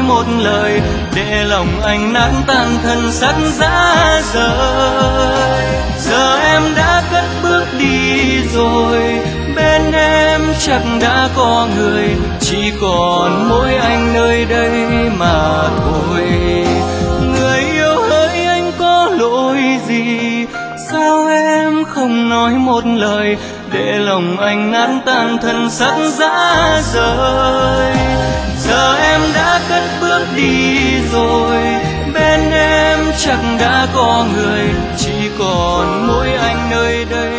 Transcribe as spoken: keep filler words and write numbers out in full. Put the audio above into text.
một lời, để lòng anh nát tan thân sắc giá rời. Giờ em đã cất bước đi rồi, bên em chắc đã có người, chỉ còn mỗi anh nơi đây mà thôi. Người yêu hỡi anh có lỗi gì, sao em không nói một lời, để lòng anh nát tan thân sắc giá rời. Giờ em đã cất bước đi rồi, bên em chắc đã có người, chỉ còn mỗi anh nơi đây